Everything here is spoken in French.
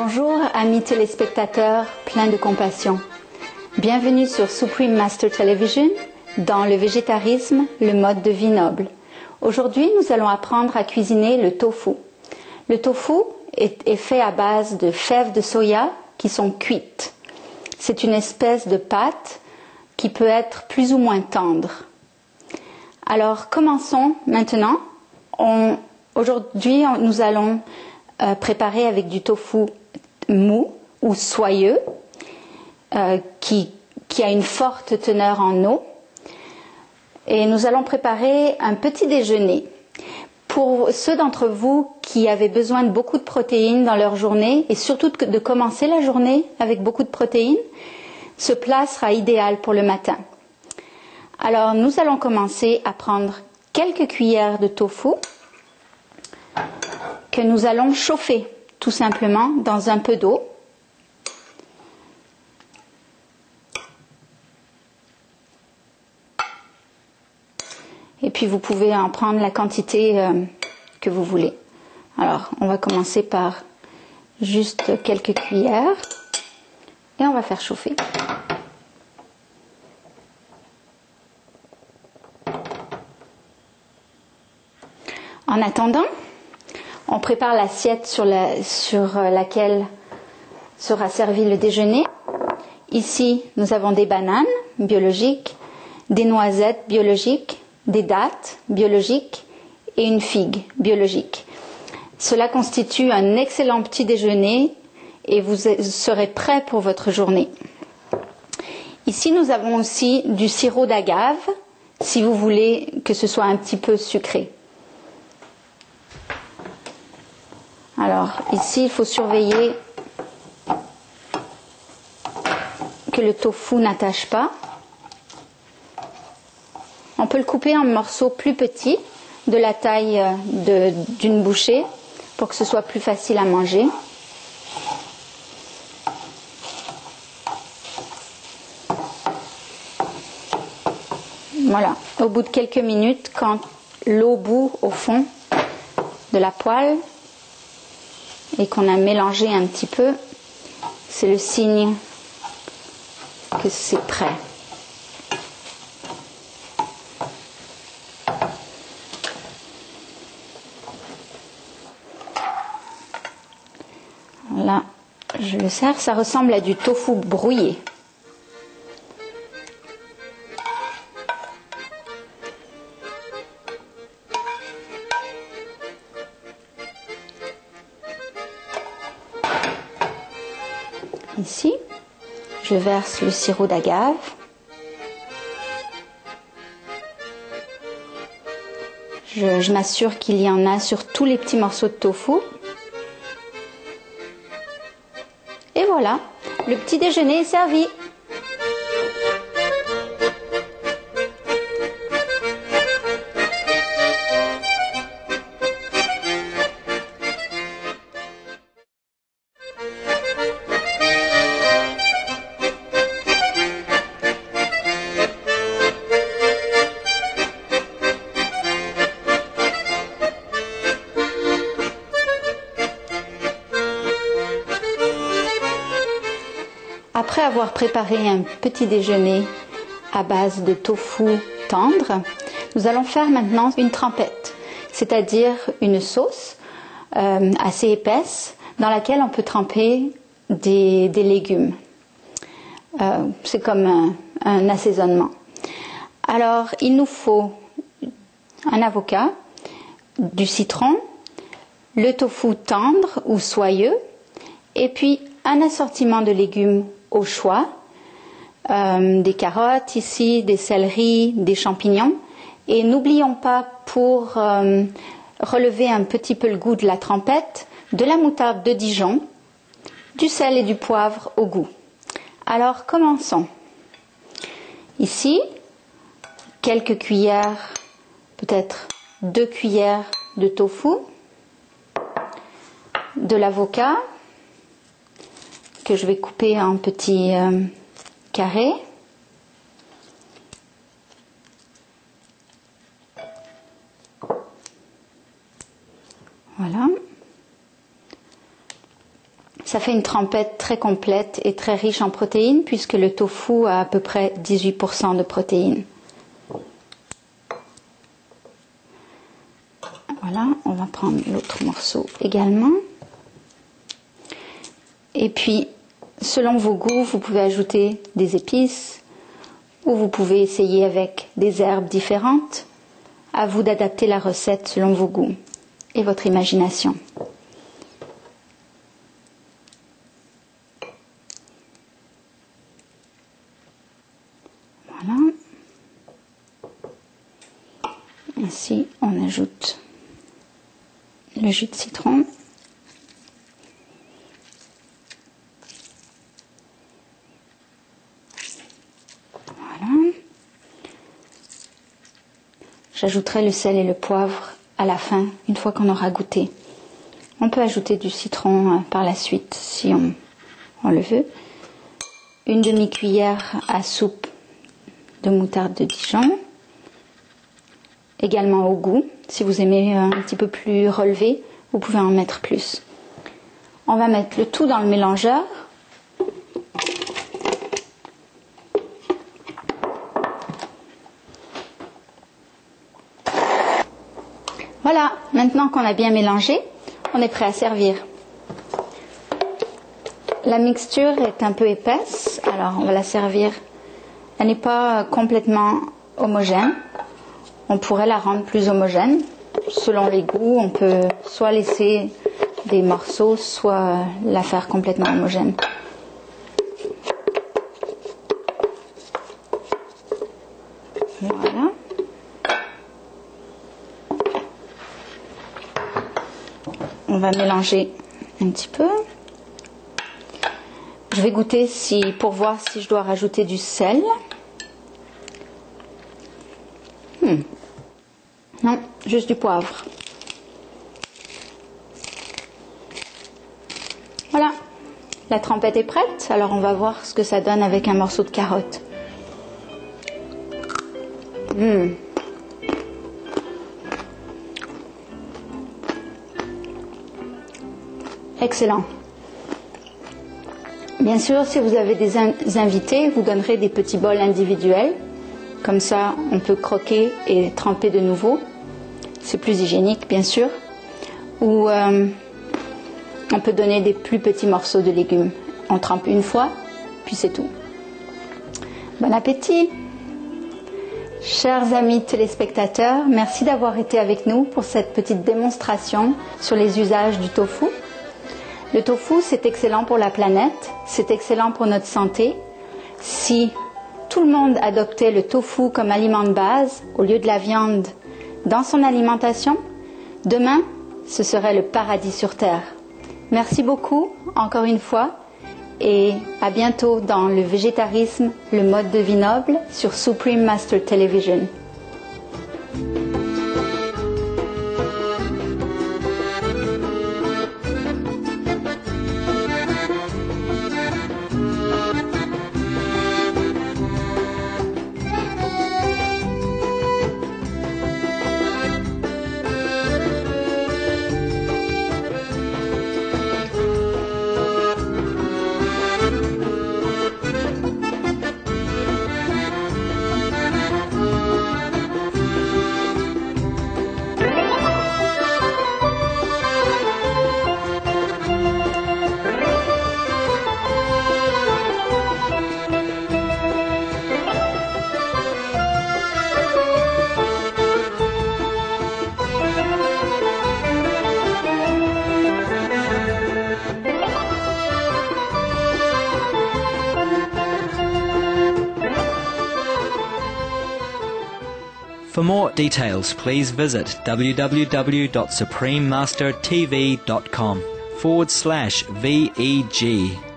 Bonjour amis téléspectateurs pleins de compassion. Bienvenue sur Supreme Master Television dans le végétarisme, le mode de vie noble. Aujourd'hui, nous allons apprendre à cuisiner le tofu. Le tofu est fait à base de fèves de soya qui sont cuites. C'est une espèce de pâte qui peut être plus ou moins tendre. Alors, commençons maintenant. Aujourd'hui, nous allons préparer avec du tofu mou ou soyeux qui a une forte teneur en eau. Et nous allons préparer un petit déjeuner. Pour ceux d'entre vous qui avaient besoin de beaucoup de protéines dans leur journée et surtout de commencer la journée avec beaucoup de protéines, ce plat sera idéal pour le matin. Alors nous allons commencer à prendre quelques cuillères de tofu que nous allons chauffer tout simplement dans un peu d'eau. Et puis vous pouvez en prendre la quantité que vous voulez. Alors on va commencer par juste quelques cuillères et on va faire chauffer. En attendant, on prépare l'assiette sur laquelle sera servi le déjeuner. Ici, nous avons des bananes biologiques, des noisettes biologiques, des dattes biologiques et une figue biologique. Cela constitue un excellent petit déjeuner et vous serez prêt pour votre journée. Ici, nous avons aussi du sirop d'agave, si vous voulez que ce soit un petit peu sucré. Alors ici, il faut surveiller que le tofu n'attache pas. On peut le couper en morceaux plus petits, de la taille d'une bouchée, pour que ce soit plus facile à manger. Voilà, au bout de quelques minutes, quand l'eau bout au fond de la poêle, et qu'on a mélangé un petit peu, c'est le signe que c'est prêt. Là, je le sers, ça ressemble à du tofu brouillé. Ici, je verse le sirop d'agave. Je m'assure qu'il y en a sur tous les petits morceaux de tofu. Et voilà, le petit déjeuner est servi. Après avoir préparé un petit déjeuner à base de tofu tendre, nous allons faire maintenant une trempette, c'est-à-dire une sauce assez épaisse dans laquelle on peut tremper des légumes. C'est comme un assaisonnement. Alors, il nous faut un avocat, du citron, le tofu tendre ou soyeux, et puis un assortiment de légumes au choix, des carottes ici, des céleris, des champignons. Et n'oublions pas, pour relever un petit peu le goût de la trempette, de la moutarde de Dijon, du sel et du poivre au goût. Alors commençons. Ici, quelques cuillères, peut-être 2 cuillères de tofu, de l'avocat, que je vais couper en petits carrés. Voilà. Ça fait une trempette très complète et très riche en protéines puisque le tofu a à peu près 18% de protéines. Voilà, on va prendre l'autre morceau également. Et puis, selon vos goûts, vous pouvez ajouter des épices ou vous pouvez essayer avec des herbes différentes. À vous d'adapter la recette selon vos goûts et votre imagination. Voilà. Ainsi, on ajoute le jus de citron. Voilà. J'ajouterai le sel et le poivre à la fin, une fois qu'on aura goûté. On peut ajouter du citron par la suite, si on le veut. Une demi-cuillère à soupe de moutarde de Dijon. Également au goût. Si vous aimez un petit peu plus relevé, vous pouvez en mettre plus. On va mettre le tout dans le mélangeur. Voilà, maintenant qu'on a bien mélangé, on est prêt à servir. La mixture est un peu épaisse, alors on va la servir. Elle n'est pas complètement homogène. On pourrait la rendre plus homogène. Selon les goûts, on peut soit laisser des morceaux, soit la faire complètement homogène. Voilà. On va mélanger un petit peu. Je vais goûter pour voir si je dois rajouter du sel. Non, juste du poivre. Voilà, la trempette est prête. Alors on va voir ce que ça donne avec un morceau de carotte. Excellent. Bien sûr, si vous avez des invités, vous donnerez des petits bols individuels. Comme ça, on peut croquer et tremper de nouveau. C'est plus hygiénique, bien sûr. Ou on peut donner des plus petits morceaux de légumes. On trempe une fois, puis c'est tout. Bon appétit! Chers amis téléspectateurs, merci d'avoir été avec nous pour cette petite démonstration sur les usages du tofu. Le tofu, c'est excellent pour la planète, c'est excellent pour notre santé. Si tout le monde adoptait le tofu comme aliment de base au lieu de la viande dans son alimentation, demain, ce serait le paradis sur Terre. Merci beaucoup, encore une fois, et à bientôt dans le végétarisme, le mode de vie noble sur Supreme Master Television. For more details, please visit www.suprememastertv.com/VEG.